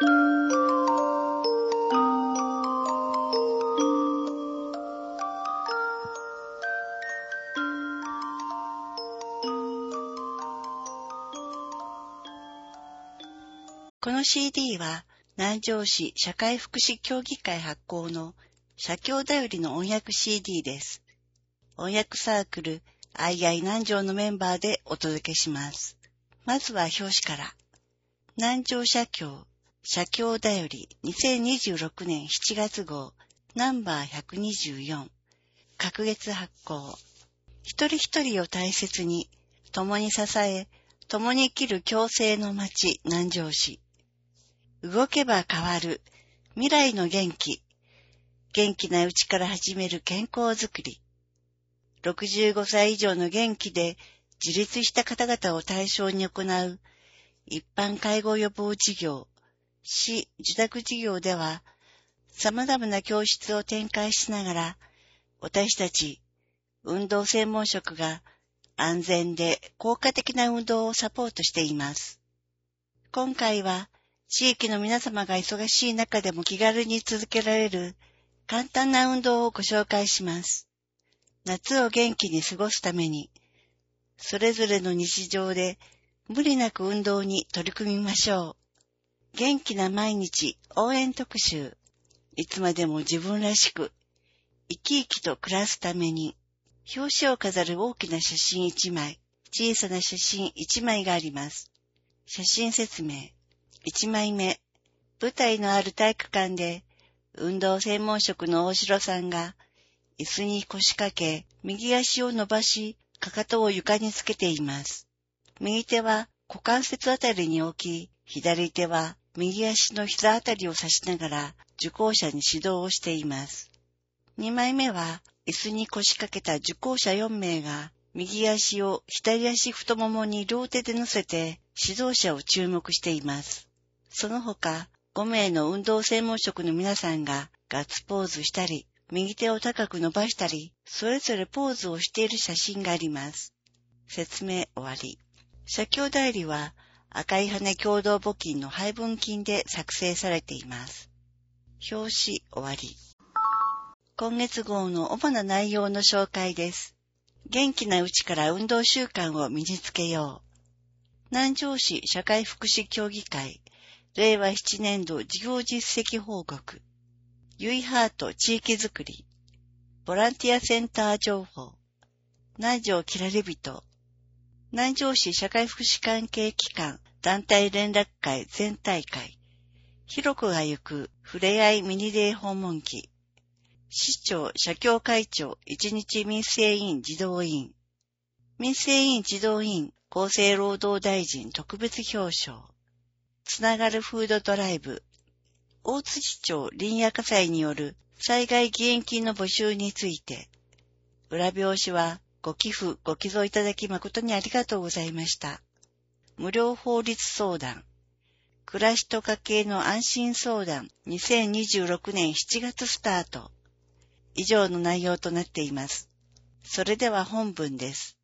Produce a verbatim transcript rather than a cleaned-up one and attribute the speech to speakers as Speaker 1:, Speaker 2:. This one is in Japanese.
Speaker 1: この シーディー は南城市社会福祉協議会発行の社協だよりの音訳 シーディー です。音訳サークルアイアイ南城のメンバーでお届けします。まずは表紙から。南城社協社協だよりにせんにじゅうろくねんしちがつ号ナンバーひゃくにじゅうよん隔月発行。一人一人を大切に共に支え共に生きる共生の町南城市。動けば変わる未来の元気。元気なうちから始める健康づくり。ろくじゅうごさい以上の元気で自立した方々を対象に行う一般介護予防事業、市受託事業では様々な教室を展開しながら私たち運動専門職が安全で効果的な運動をサポートしています。今回は地域の皆様が忙しい中でも気軽に続けられる簡単な運動をご紹介します。夏を元気に過ごすために、それぞれの日常で無理なく運動に取り組みましょう。元気な毎日応援特集。いつまでも自分らしく、生き生きと暮らすために、表紙を飾る大きな写真いちまい、小さな写真いちまいがあります。写真説明。いちまいめ、舞台のある体育館で、運動専門職の大城さんが、椅子に腰掛け、右足を伸ばし、かかとを床につけています。右手は股関節あたりに置き、左手は右足の膝あたりを指しながら、受講者に指導をしています。にまいめは、椅子に腰掛けた受講者よんめいが、右足を左足太ももに両手で乗せて、指導者を注目しています。その他、ごめいの運動専門職の皆さんがガッツポーズしたり、右手を高く伸ばしたり、それぞれポーズをしている写真があります。説明終わり。社協代理は赤い羽共同募金の配分金で作成されています。表紙終わり。今月号の主な内容の紹介です。元気なうちから運動習慣を身につけよう。南城市社会福祉協議会れいわななねんど事業実績報告。ゆいハート地域づくり。ボランティアセンター情報。南城きらりびと。南城市社会福祉関係機関団体連絡会全大会。ひろこが行くふれあいミニデー訪問記。市長社協会長一日民生委員児童委員。民生委員児童委員厚生労働大臣特別表彰。つながるフードドライブ。大津市長林野火災による災害義援金の募集について。裏表紙はご寄付ご寄贈いただき誠にありがとうございました。無料法律相談。暮らしと家計の安心相談にせんにじゅうろくねんしちがつスタート。以上の内容となっています。それでは本文です。